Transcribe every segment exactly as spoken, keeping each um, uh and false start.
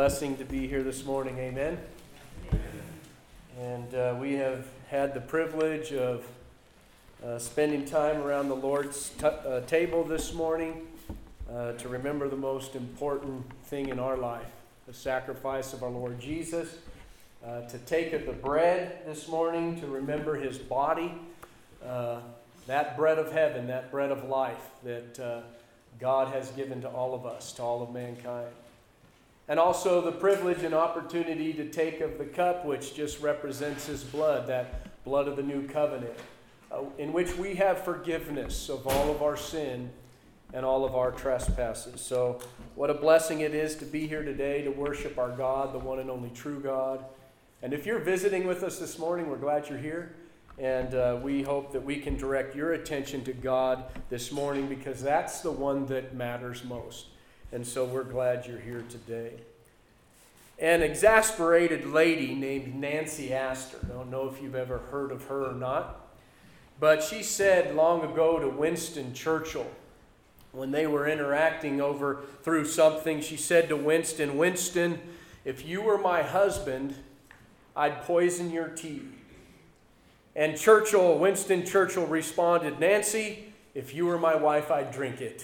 blessing to be here this morning. Amen. And uh, we have had the privilege of uh, spending time around the Lord's t- uh, table this morning uh, to remember the most important thing in our life, the sacrifice of our Lord Jesus. Uh, to take of the bread this morning to remember His body, uh, that bread of heaven, that bread of life that uh, God has given to all of us, to all of mankind. And also the privilege and opportunity to take of the cup, which just represents His blood, that blood of the new covenant, uh, in which we have forgiveness of all of our sin and all of our trespasses. So what a blessing it is to be here today to worship our God, the one and only true God. And if you're visiting with us this morning, we're glad you're here. And uh, we hope that we can direct your attention to God this morning, because that's the one that matters most. And so we're glad you're here today. An exasperated lady named Nancy Astor. I don't know if you've ever heard of her or not. But she said long ago to Winston Churchill, when they were interacting over through something, she said to Winston, "Winston, if you were my husband, I'd poison your tea." And Churchill, Winston Churchill responded, "Nancy, if you were my wife, I'd drink it."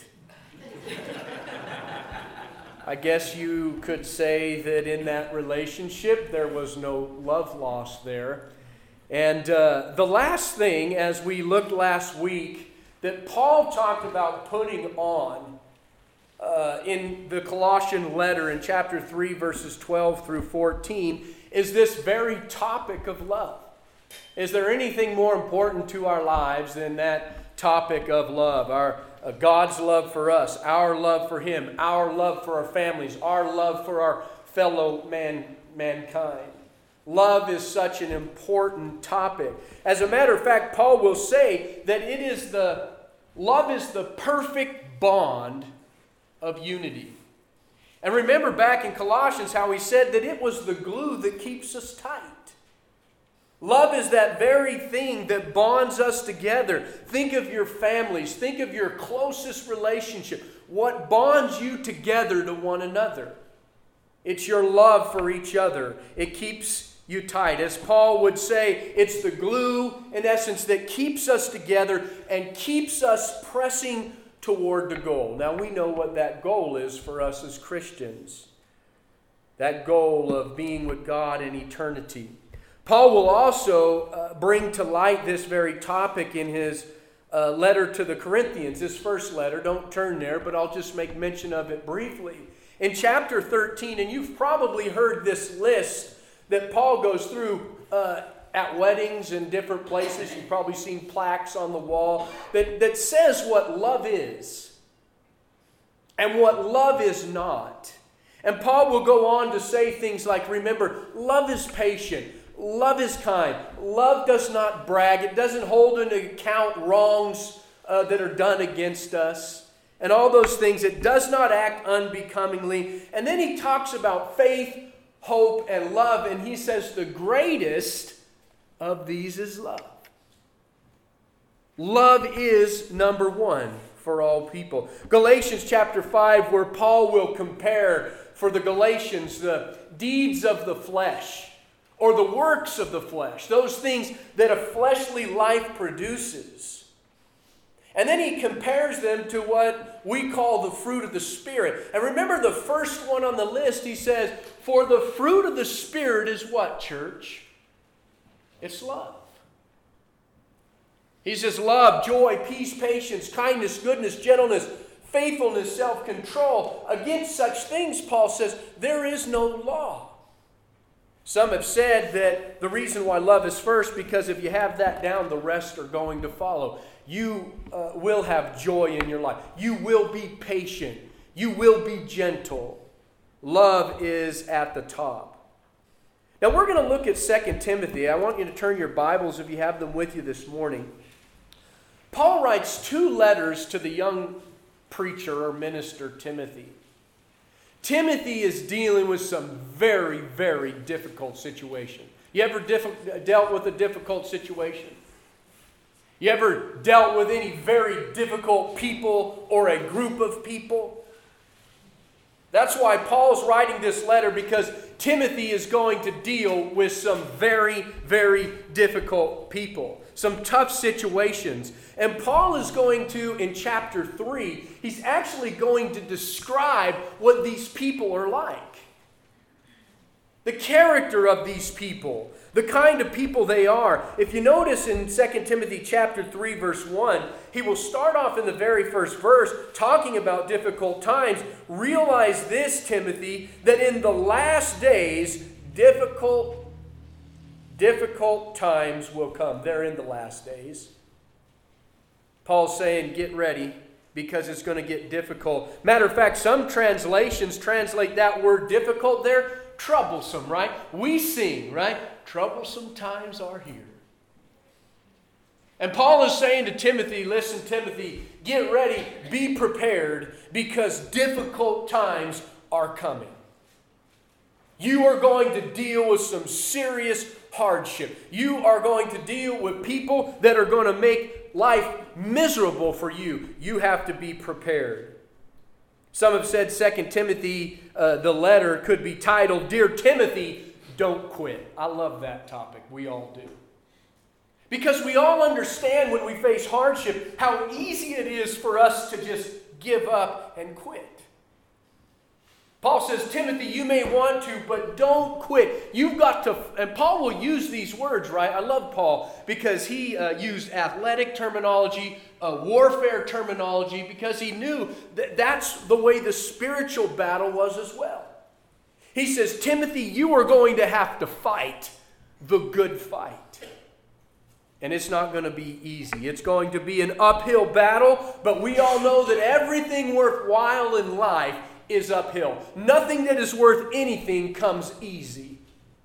I guess you could say that in that relationship, there was no love lost there. And uh, the last thing, as we looked last week, that Paul talked about putting on uh, in the Colossian letter in chapter three, verses twelve through fourteen, is this very topic of love. Is there anything more important to our lives than that topic of love? Our uh, God's love for us, our love for Him, our love for our families, our love for our fellow man, mankind. Love is such an important topic. As a matter of fact, Paul will say that it is the love is the perfect bond of unity. And remember back in Colossians how he said that it was the glue that keeps us tight. Love is that very thing that bonds us together. Think of your families. Think of your closest relationship. What bonds you together to one another? It's your love for each other. It keeps you tight. As Paul would say, it's the glue, in essence, that keeps us together and keeps us pressing toward the goal. Now, we know what that goal is for us as Christians. That goal of being with God in eternity. Paul will also uh, bring to light this very topic in his uh, letter to the Corinthians, his first letter. Don't turn there, but I'll just make mention of it briefly. In chapter thirteen, and you've probably heard this list that Paul goes through uh, at weddings and different places. You've probably seen plaques on the wall that, that says what love is and what love is not. And Paul will go on to say things like, remember, love is patient. Love is kind. Love does not brag. It doesn't hold into account wrongs uh, that are done against us. And all those things. It does not act unbecomingly. And then he talks about faith, hope, and love. And he says the greatest of these is love. Love is number one for all people. Galatians chapter five, where Paul will compare for the Galatians the deeds of the flesh, or the works of the flesh, those things that a fleshly life produces. And then he compares them to what we call the fruit of the Spirit. And remember the first one on the list, he says, for the fruit of the Spirit is what, church? It's love. He says love, joy, peace, patience, kindness, goodness, gentleness, faithfulness, self-control. Against such things, Paul says, there is no law. Some have said that the reason why love is first, because if you have that down, the rest are going to follow. You uh, will have joy in your life. You will be patient. You will be gentle. Love is at the top. Now we're going to look at Second Timothy. I want you to turn your Bibles, if you have them with you this morning. Paul writes two letters to the young preacher or minister Timothy. Timothy is dealing with some very, very difficult situation. You ever diff- dealt with a difficult situation? You ever dealt with any very difficult people or a group of people? That's why Paul's writing this letter, because Timothy is going to deal with some very, very difficult people, some tough situations. And Paul is going to, in chapter three, he's actually going to describe what these people are like. The character of these people, the kind of people they are. If you notice in Second Timothy chapter three, verse one, he will start off in the very first verse talking about difficult times. Realize this, Timothy, that in the last days, difficult, difficult times will come. They're in the last days. Paul's saying, get ready, because it's going to get difficult. Matter of fact, some translations translate that word difficult there, troublesome, right? We sing, right? Troublesome times are here. And Paul is saying to Timothy, listen, Timothy, get ready, be prepared, because difficult times are coming. You are going to deal with some serious hardship. You are going to deal with people that are going to make life miserable for you. You have to be prepared. Some have said Second Timothy, uh, the letter, could be titled, Dear Timothy, Don't Quit. I love that topic. We all do. Because we all understand when we face hardship how easy it is for us to just give up and quit. Paul says, Timothy, you may want to, but don't quit. You've got to, and Paul will use these words, right? I love Paul because he uh, used athletic terminology, uh, warfare terminology, because he knew that that's the way the spiritual battle was as well. He says, Timothy, you are going to have to fight the good fight. And it's not going to be easy. It's going to be an uphill battle, but we all know that everything worthwhile in life is uphill. Nothing that is worth anything comes easy.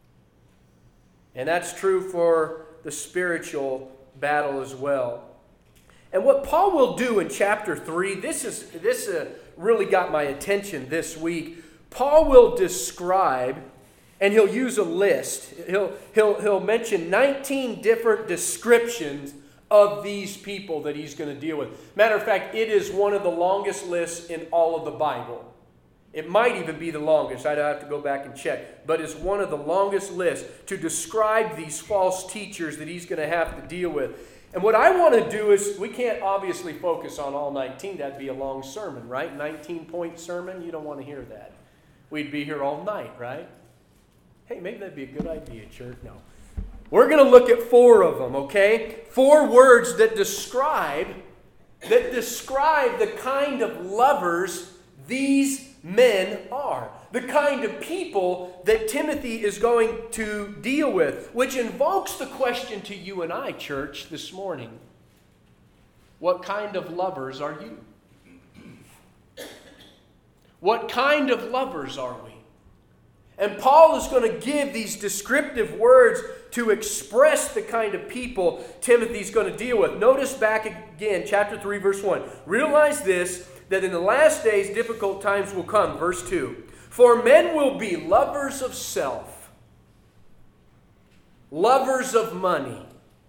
And that's true for the spiritual battle as well. And what Paul will do in chapter three, this is this uh, really got my attention this week. Paul will describe, and he'll use a list. He'll, he'll, he'll mention nineteen different descriptions of these people that he's going to deal with. Matter of fact, it is one of the longest lists in all of the Bible. It might even be the longest. I'd have to go back and check. But it's one of the longest lists to describe these false teachers that he's going to have to deal with. And what I want to do is, we can't obviously focus on all nineteen. That'd be a long sermon, right? nineteen-point sermon. You don't want to hear that. We'd be here all night, right? Hey, maybe that'd be a good idea, church. No. We're going to look at four of them, okay? Four words that describe, that describe the kind of lovers these men are. The kind of people that Timothy is going to deal with, which invokes the question to you and I, church, this morning. What kind of lovers are you? What kind of lovers are we? And Paul is going to give these descriptive words to express the kind of people Timothy's going to deal with. Notice back again, chapter three, verse one. Realize this, that in the last days difficult times will come. Verse two. For men will be lovers of self, lovers of money,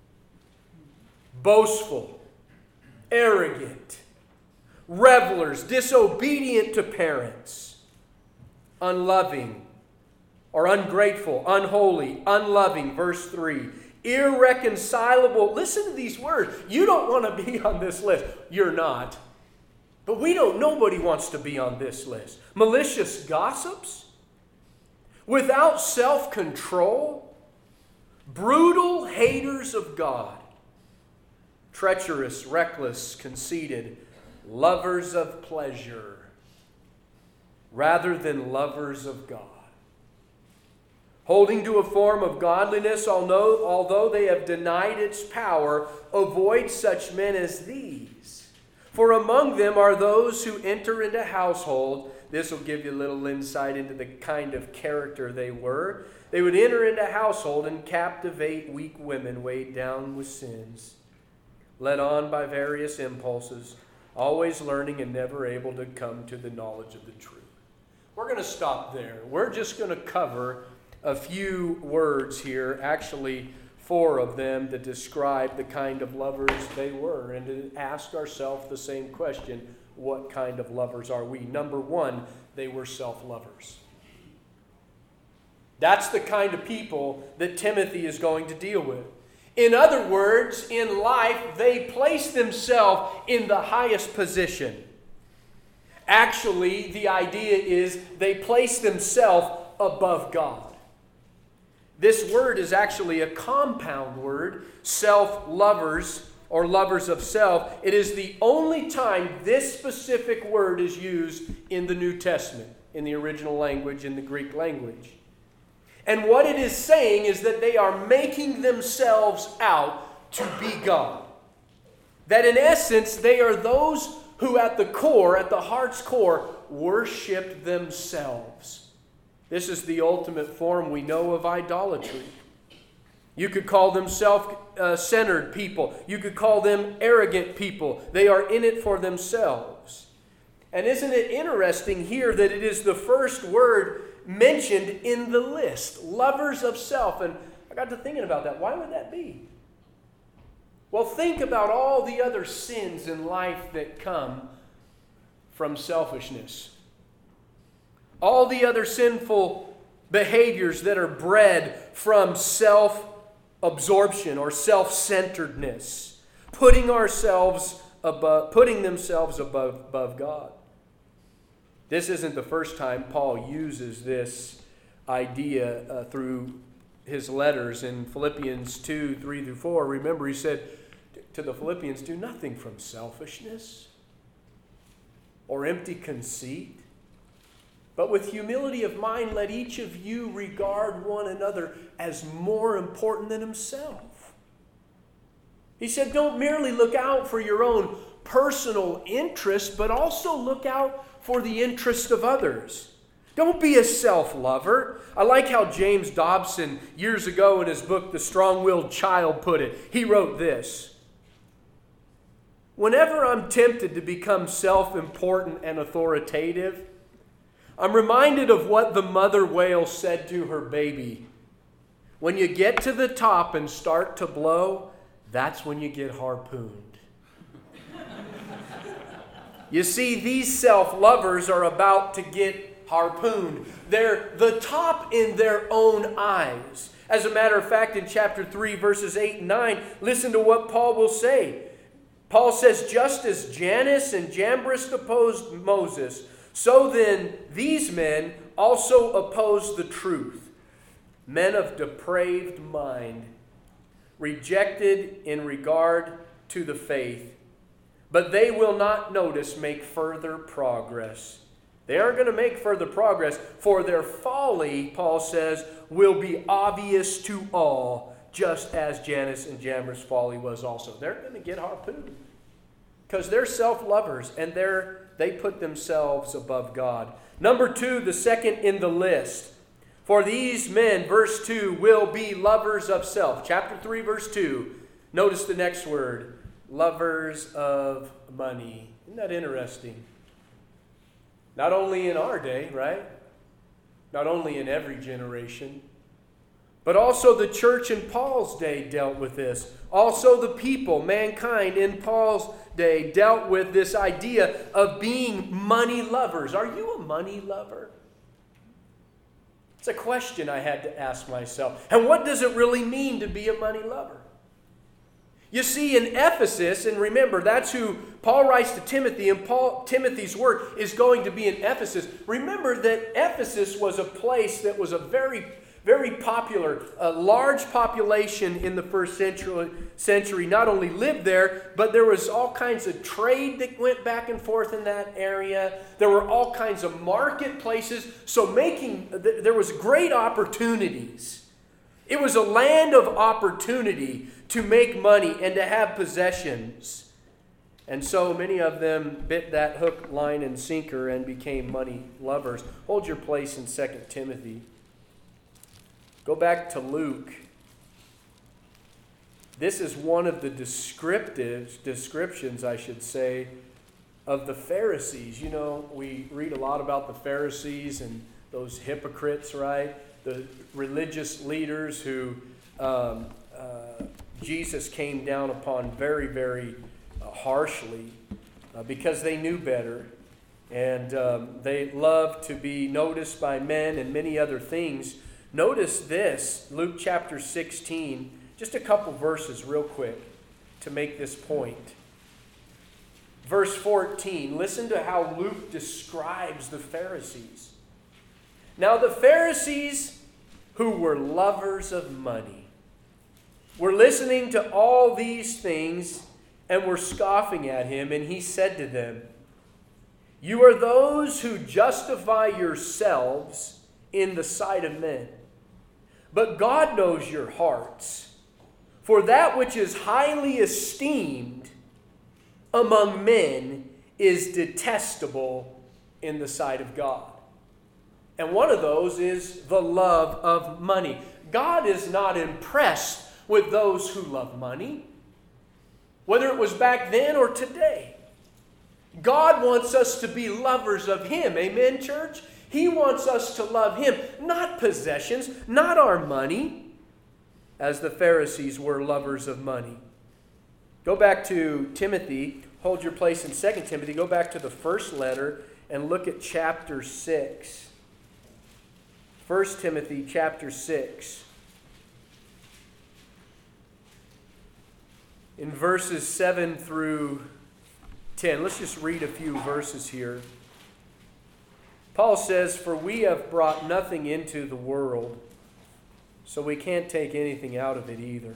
boastful, arrogant, revelers, disobedient to parents, unloving, or ungrateful, unholy, unloving. Verse three. Irreconcilable. Listen to these words. You don't want to be on this list. You're not. But we don't, nobody wants to be on this list. Malicious gossips, without self-control, brutal haters of God, treacherous, reckless, conceited, lovers of pleasure, rather than lovers of God. Holding to a form of godliness, although, although they have denied its power, avoid such men as these. For among them are those who enter into household. This will give you a little insight into the kind of character they were. They would enter into household and captivate weak women weighed down with sins, led on by various impulses, always learning and never able to come to the knowledge of the truth. We're going to stop there. We're just going to cover a few words here, actually four of them, that describe the kind of lovers they were, and to ask ourselves the same question: what kind of lovers are we? Number one, they were self-lovers. That's the kind of people that Timothy is going to deal with. In other words, in life, they place themselves in the highest position. Actually, the idea is they place themselves above God. This word is actually a compound word, self-lovers or lovers of self. It is the only time this specific word is used in the New Testament, in the original language, in the Greek language. And what it is saying is that they are making themselves out to be God. That in essence, they are those who at the core, at the heart's core, worship themselves. This is the ultimate form we know of idolatry. You could call them self-centered people. You could call them arrogant people. They are in it for themselves. And isn't it interesting here that it is the first word mentioned in the list, lovers of self? And I got to thinking about that. Why would that be? Well, think about all the other sins in life that come from selfishness. All the other sinful behaviors that are bred from self-absorption or self-centeredness, putting ourselves above, putting themselves above, above God. This isn't the first time Paul uses this idea uh, through his letters in Philippians two, three through four. Remember, he said to the Philippians, do nothing from selfishness or empty conceit, but with humility of mind, let each of you regard one another as more important than himself. He said, don't merely look out for your own personal interest, but also look out for the interest of others. Don't be a self-lover. I like how James Dobson, years ago in his book, The Strong-Willed Child, put it. He wrote this: whenever I'm tempted to become self-important and authoritative, I'm reminded of what the mother whale said to her baby. When you get to the top and start to blow, that's when you get harpooned. You see, these self-lovers are about to get harpooned. They're the top in their own eyes. As a matter of fact, in chapter three, verses eight and nine, listen to what Paul will say. Paul says, just as Jannes and Jambres opposed Moses, so then these men also oppose the truth. Men of depraved mind, rejected in regard to the faith, but they will not, notice, make further progress. They aren't going to make further progress, for their folly, Paul says, will be obvious to all, just as Jannes and Jambres' folly was also. They're going to get harpooned because they're self-lovers and they're, they put themselves above God. Number two, the second in the list. For these men, verse two, will be lovers of self. Chapter three, verse two. Notice the next word. Lovers of money. Isn't that interesting? Not only in our day, right? Not only in every generation, but also the church in Paul's day dealt with this. Also the people, mankind in Paul's day dealt with this idea of being money lovers. Are you a money lover? It's a question I had to ask myself. And what does it really mean to be a money lover? You see, in Ephesus, and remember, that's who Paul writes to Timothy, and Paul, Timothy's work is going to be in Ephesus. Remember that Ephesus was a place that was a very, very popular, a large population in the first century, century not only lived there, but there was all kinds of trade that went back and forth in that area. There were all kinds of marketplaces, so making, there was great opportunities. It was a land of opportunity to make money and to have possessions. And so many of them bit that hook, line, and sinker and became money lovers. Hold your place in Second Timothy. Go back to Luke. This is one of the descriptive descriptions, I should say, of the Pharisees. You know, we read a lot about the Pharisees and those hypocrites, right? The religious leaders who um, uh, Jesus came down upon very, very uh, harshly uh, because they knew better. And um, they love to be noticed by men and many other things. Notice this, Luke chapter sixteen, just a couple verses real quick to make this point. Verse fourteen, listen to how Luke describes the Pharisees. Now the Pharisees, who were lovers of money, were listening to all these things and were scoffing at him, and he said to them, "You are those who justify yourselves in the sight of men. But God knows your hearts. For that which is highly esteemed among men is detestable in the sight of God." And one of those is the love of money. God is not impressed with those who love money, whether it was back then or today. God wants us to be lovers of Him. Amen, church? He wants us to love Him, not possessions, not our money, as the Pharisees were lovers of money. Go back to Timothy. Hold your place in Second Timothy. Go back to the first letter and look at chapter six. First Timothy chapter six. In verses seven through ten. Let's just read a few verses here. Paul says, "For we have brought nothing into the world, so we can't take anything out of it either.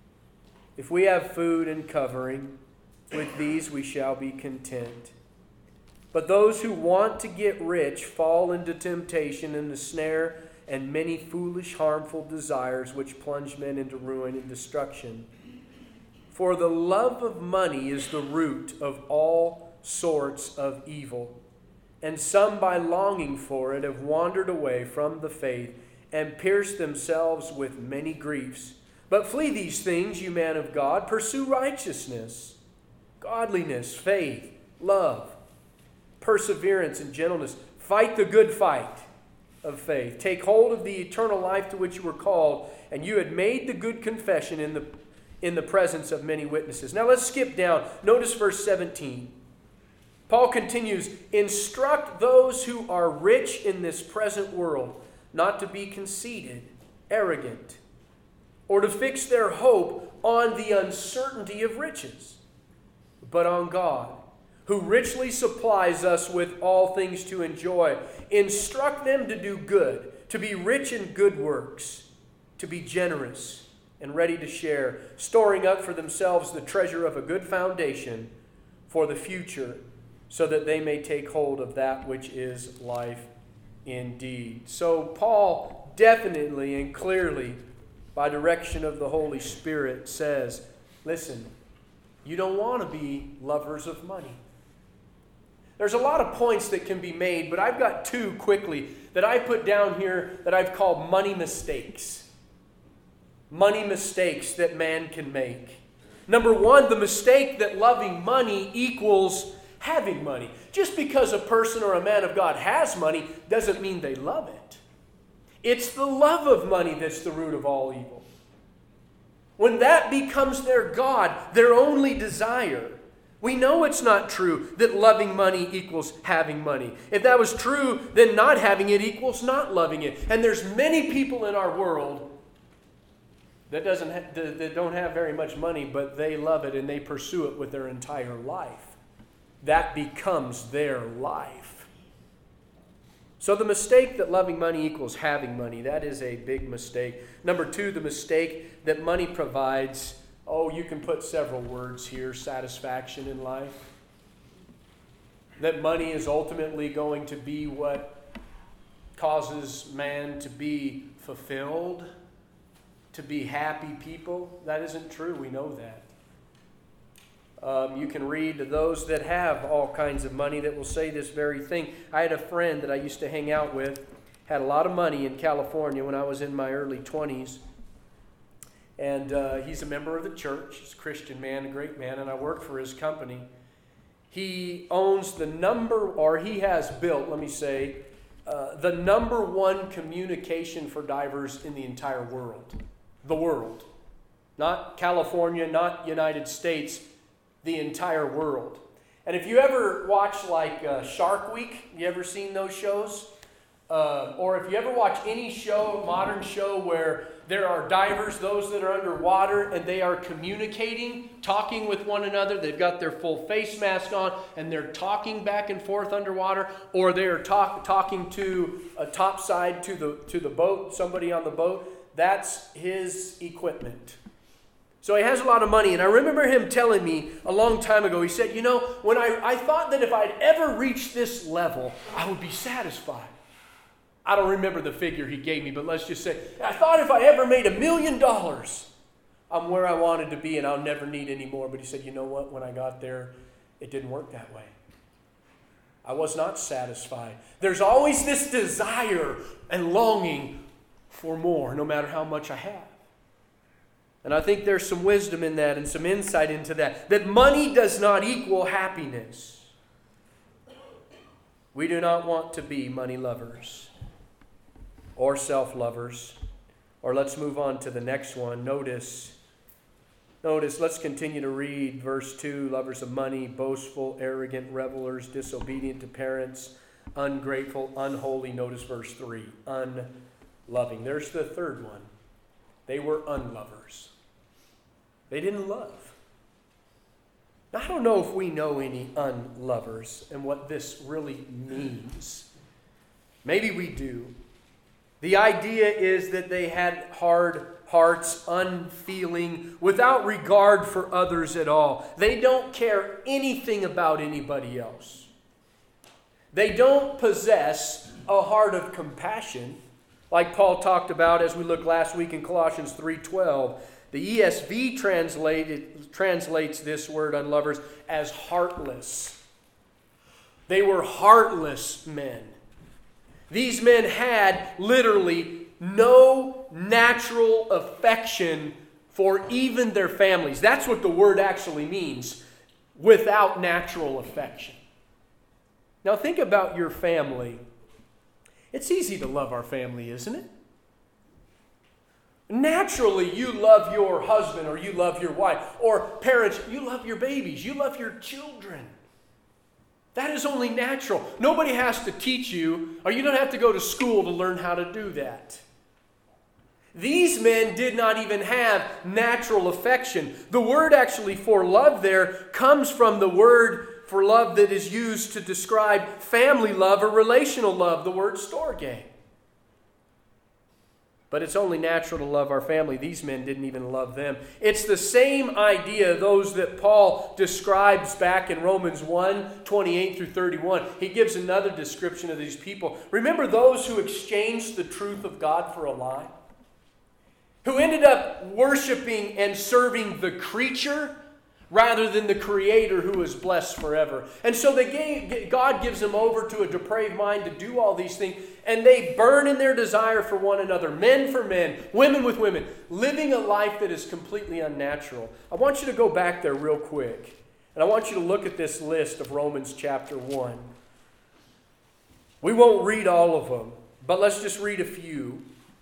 If we have food and covering, with these we shall be content. But those who want to get rich fall into temptation and the snare and many foolish, harmful desires which plunge men into ruin and destruction. For the love of money is the root of all sorts of evil. And some, by longing for it, have wandered away from the faith and pierced themselves with many griefs. But flee these things, you man of God. Pursue righteousness, godliness, faith, love, perseverance, and gentleness. Fight the good fight of faith. Take hold of the eternal life to which you were called, and you had made the good confession in the in the presence of many witnesses." Now let's skip down. Notice verse seventeen. Paul continues, "Instruct those who are rich in this present world not to be conceited, arrogant, or to fix their hope on the uncertainty of riches, but on God, who richly supplies us with all things to enjoy. Instruct them to do good, to be rich in good works, to be generous and ready to share, storing up for themselves the treasure of a good foundation for the future, so that they may take hold of that which is life indeed." So Paul definitely and clearly, by direction of the Holy Spirit, says, listen, you don't want to be lovers of money. There's a lot of points that can be made, but I've got two quickly that I put down here that I've called money mistakes. Money mistakes that man can make. Number one, the mistake that loving money equals having money. Just because a person or a man of God has money doesn't mean they love it. It's the love of money that's the root of all evil. When that becomes their God, their only desire, we know it's not true that loving money equals having money. If that was true, then not having it equals not loving it. And there's many people in our world that doesn't ha- that don't have very much money, but they love it and they pursue it with their entire life. That becomes their life. So the mistake that loving money equals having money, that is a big mistake. Number two, the mistake that money provides, oh, you can put several words here, satisfaction in life. That money is ultimately going to be what causes man to be fulfilled, to be happy people. That isn't true. We know that. Um, you can read those that have all kinds of money that will say this very thing. I had a friend that I used to hang out with, had a lot of money in California when I was in my early twenties. And uh, he's a member of the church. He's a Christian man, a great man, and I worked for his company. He owns the number, or he has built, let me say, uh, the number one communication for divers in the entire world. The world. Not California, not United States, the entire world. And if you ever watch like uh, Shark Week, you ever seen those shows? Uh, or if you ever watch any show, modern show, where there are divers, those that are underwater, and they are communicating, talking with one another. They've got their full face mask on, and they're talking back and forth underwater, or they're talk, talking to a top side to the to the boat, somebody on the boat. That's his equipment. So he has a lot of money, and I remember him telling me a long time ago, he said, you know, when I, I thought that if I'd ever reach this level, I would be satisfied. I don't remember the figure he gave me, but let's just say, I thought if I ever made a million dollars, I'm where I wanted to be and I'll never need any more. But he said, you know what? When I got there, it didn't work that way. I was not satisfied. There's always this desire and longing for more, no matter how much I have. And I think there's some wisdom in that and some insight into that, that money does not equal happiness. We do not want to be money lovers or self-lovers. Or let's move on to the next one. Notice, notice, let's continue to read verse two. Lovers of money, boastful, arrogant, revelers, disobedient to parents, ungrateful, unholy. Notice verse three, unloving. There's the third one. They were unlovers. They didn't love. Now, I don't know if we know any unlovers and what this really means. Maybe we do. The idea is that they had hard hearts, unfeeling, without regard for others at all. They don't care anything about anybody else. They don't possess a heart of compassion, like Paul talked about as we looked last week in Colossians three twelve. The E S V translated, translates this word, unlovers, as heartless. They were heartless men. These men had literally no natural affection for even their families. That's what the word actually means, without natural affection. Now think about your family. It's easy to love our family, isn't it? Naturally, you love your husband or you love your wife. Or parents, you love your babies. You love your children. That is only natural. Nobody has to teach you, or you don't have to go to school to learn how to do that. These men did not even have natural affection. The word actually for love there comes from the word for love that is used to describe family love or relational love, the word storge. But it's only natural to love our family. These men didn't even love them. It's the same idea, those that Paul describes back in Romans one, twenty-eight through thirty-one. He gives another description of these people. Remember those who exchanged the truth of God for a lie? Who ended up worshiping and serving the creature rather than the Creator who is blessed forever. And so they gave, God gives them over to a depraved mind to do all these things, and they burn in their desire for one another, men for men, women with women, living a life that is completely unnatural. I want you to go back there real quick, and I want you to look at this list of Romans chapter one. We won't read all of them, but let's just read a few.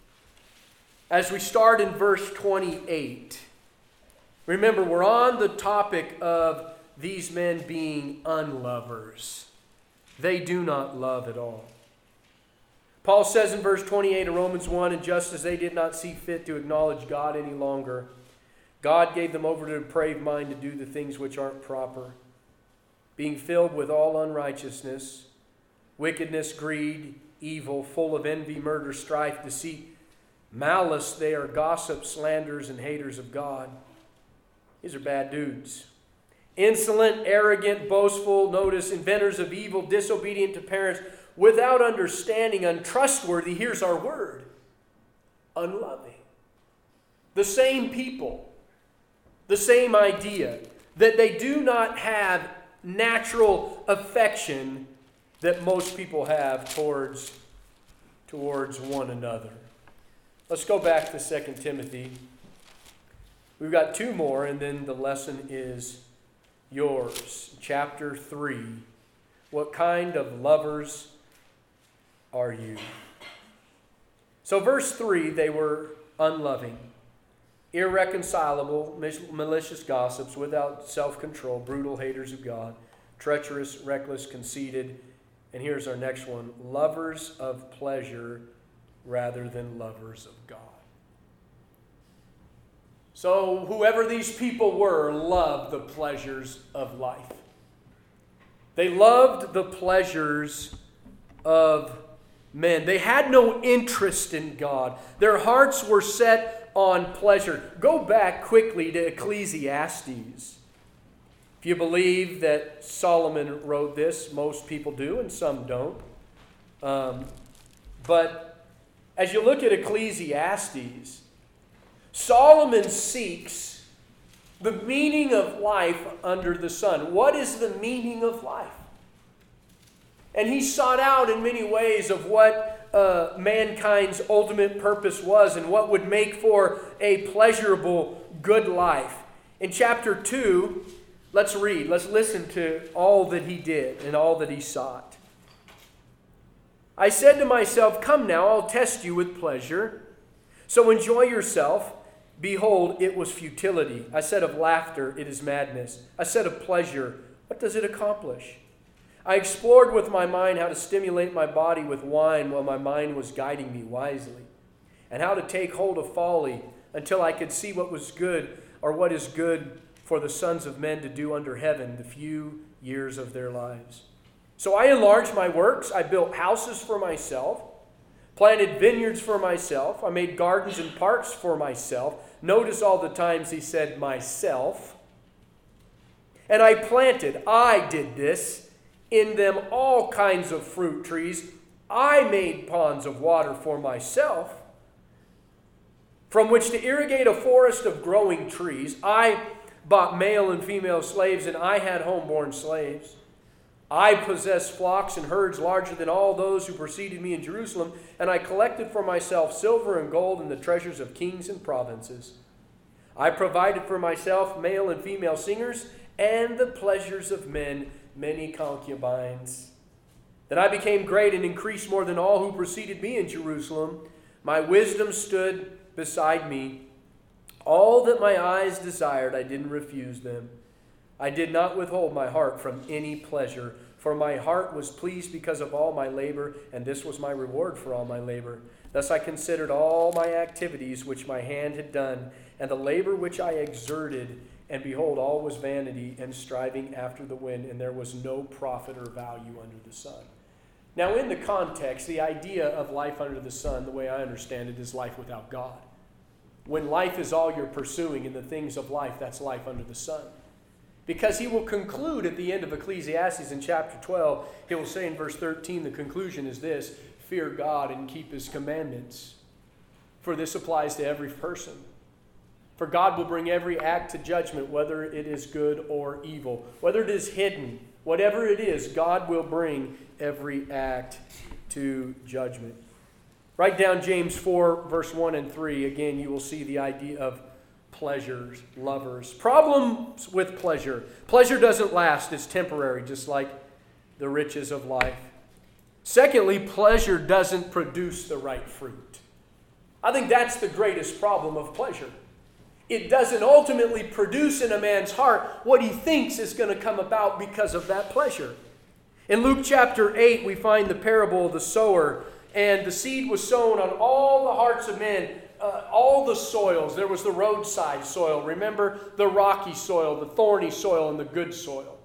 As we start in verse twenty-eight, remember, we're on the topic of these men being unlovers. They do not love at all. Paul says in verse twenty-eight of Romans one, and just as they did not see fit to acknowledge God any longer, God gave them over to a depraved mind to do the things which aren't proper, being filled with all unrighteousness, wickedness, greed, evil, full of envy, murder, strife, deceit, malice. They are gossips, slanderers, and haters of God. These are bad dudes. Insolent, arrogant, boastful, notice, inventors of evil, disobedient to parents, without understanding, untrustworthy. Here's our word. Unloving. The same people. The same idea. That they do not have natural affection that most people have towards, towards one another. Let's go back to Second Timothy. We've got two more, and then the lesson is yours. Chapter three. What kind of lovers are you? So verse three, they were unloving, irreconcilable, malicious gossips, without self-control, brutal haters of God, treacherous, reckless, conceited. And here's our next one, lovers of pleasure rather than lovers of God. So whoever these people were loved the pleasures of life. They loved the pleasures of men. They had no interest in God. Their hearts were set on pleasure. Go back quickly to Ecclesiastes. If you believe that Solomon wrote this, most people do and some don't. Um, but as you look at Ecclesiastes, Solomon seeks the meaning of life under the sun. What is the meaning of life? And he sought out in many ways of what uh, mankind's ultimate purpose was and what would make for a pleasurable, good life. In chapter two, let's read. Let's listen to all that he did and all that he sought. I said to myself, come now, I'll test you with pleasure. So enjoy yourself. Behold, it was futility. I said of laughter, it is madness. I said of pleasure, what does it accomplish? I explored with my mind how to stimulate my body with wine while my mind was guiding me wisely, and how to take hold of folly until I could see what was good or what is good for the sons of men to do under heaven the few years of their lives. So I enlarged my works. I built houses for myself, planted vineyards for myself. I made gardens and parks for myself. Notice all the times he said myself. And I planted, I did this, in them all kinds of fruit trees. I made ponds of water for myself, from which to irrigate a forest of growing trees. I bought male and female slaves, and I had homeborn slaves. I possessed flocks and herds larger than all those who preceded me in Jerusalem, and I collected for myself silver and gold and the treasures of kings and provinces. I provided for myself male and female singers and the pleasures of men, many concubines. Then I became great and increased more than all who preceded me in Jerusalem. My wisdom stood beside me. All that my eyes desired, I didn't refuse them. I did not withhold my heart from any pleasure, for my heart was pleased because of all my labor, and this was my reward for all my labor. Thus I considered all my activities which my hand had done, and the labor which I exerted, and behold, all was vanity and striving after the wind, and there was no profit or value under the sun. Now in the context, the idea of life under the sun, the way I understand it, is life without God. When life is all you're pursuing in the things of life, that's life under the sun. Because he will conclude at the end of Ecclesiastes in chapter twelve, he will say in verse thirteen, the conclusion is this, fear God and keep his commandments. For this applies to every person. For God will bring every act to judgment, whether it is good or evil. Whether it is hidden, whatever it is, God will bring every act to judgment. Write down James four, verse one and three. Again, you will see the idea of pleasures, lovers. Problems with pleasure. Pleasure doesn't last. It's temporary, just like the riches of life. Secondly, pleasure doesn't produce the right fruit. I think that's the greatest problem of pleasure. It doesn't ultimately produce in a man's heart what he thinks is going to come about because of that pleasure. In Luke chapter eight, we find the parable of the sower, and the seed was sown on all the hearts of men, uh, all the soils. There was the roadside soil. Remember the rocky soil, the thorny soil, and the good soil.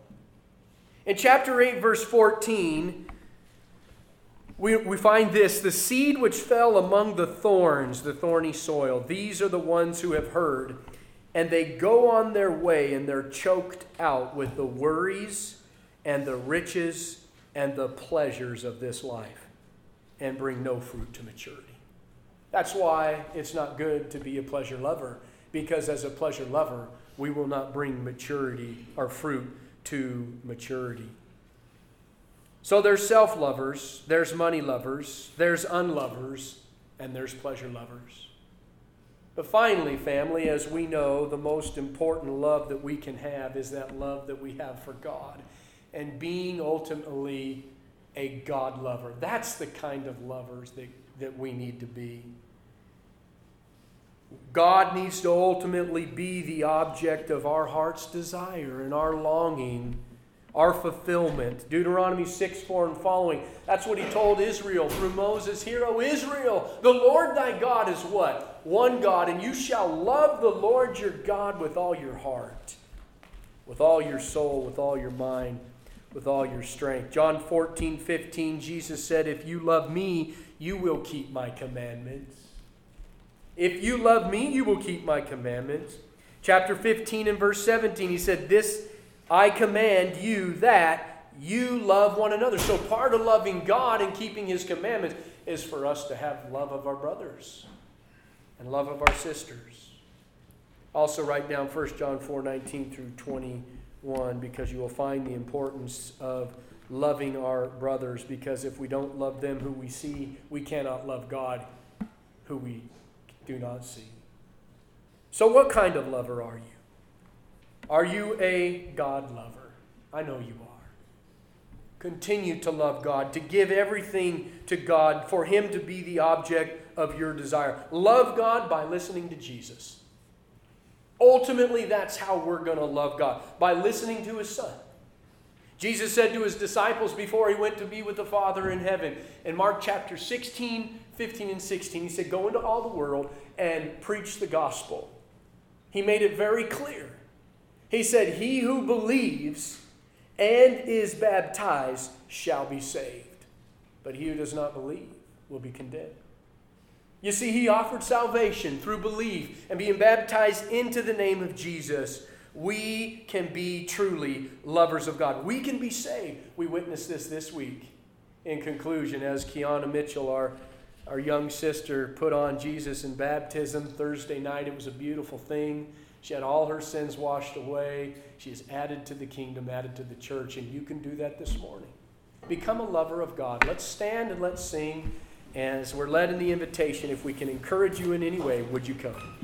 In chapter eight, verse fourteen, we, we find this, the seed which fell among the thorns, the thorny soil, these are the ones who have heard, and they go on their way, and they're choked out with the worries and the riches and the pleasures of this life, and bring no fruit to maturity. That's why it's not good to be a pleasure lover, because as a pleasure lover, we will not bring maturity or fruit to maturity. So there's self-lovers, there's money lovers, there's unlovers, and there's pleasure lovers. But finally, family, as we know, the most important love that we can have is that love that we have for God, and being ultimately a God lover. That's the kind of lovers that, that we need to be. God needs to ultimately be the object of our heart's desire and our longing our fulfillment. Deuteronomy six four and following. That's what he told Israel through Moses. Hear, O Israel, the Lord thy God is what? One God, and you shall love the Lord your God with all your heart, with all your soul, with all your mind, with all your strength. John fourteen fifteen, Jesus said, if you love me, you will keep my commandments. If you love me, you will keep my commandments. Chapter fifteen and verse seventeen, he said, this I command you that you love one another. So part of loving God and keeping his commandments is for us to have love of our brothers and love of our sisters. Also write down First John four nineteen through twenty-one, because you will find the importance of loving our brothers, because if we don't love them who we see, we cannot love God who we do not see. So what kind of lover are you? Are you a God lover? I know you are. Continue to love God, to give everything to God, for him to be the object of your desire. Love God by listening to Jesus. Ultimately, that's how we're going to love God, by listening to his Son. Jesus said to his disciples before he went to be with the Father in heaven, in Mark chapter sixteen, fifteen, and sixteen, he said, go into all the world and preach the gospel. He made it very clear. He said, he who believes and is baptized shall be saved, but he who does not believe will be condemned. You see, he offered salvation through belief and being baptized into the name of Jesus. We can be truly lovers of God. We can be saved. We witnessed this this week. In conclusion, as Kiana Mitchell, our, our young sister, put on Jesus in baptism Thursday night, it was a beautiful thing. She had all her sins washed away. She is added to the kingdom, added to the church, and you can do that this morning. Become a lover of God. Let's stand and let's sing. As we're led in the invitation, if we can encourage you in any way, would you come?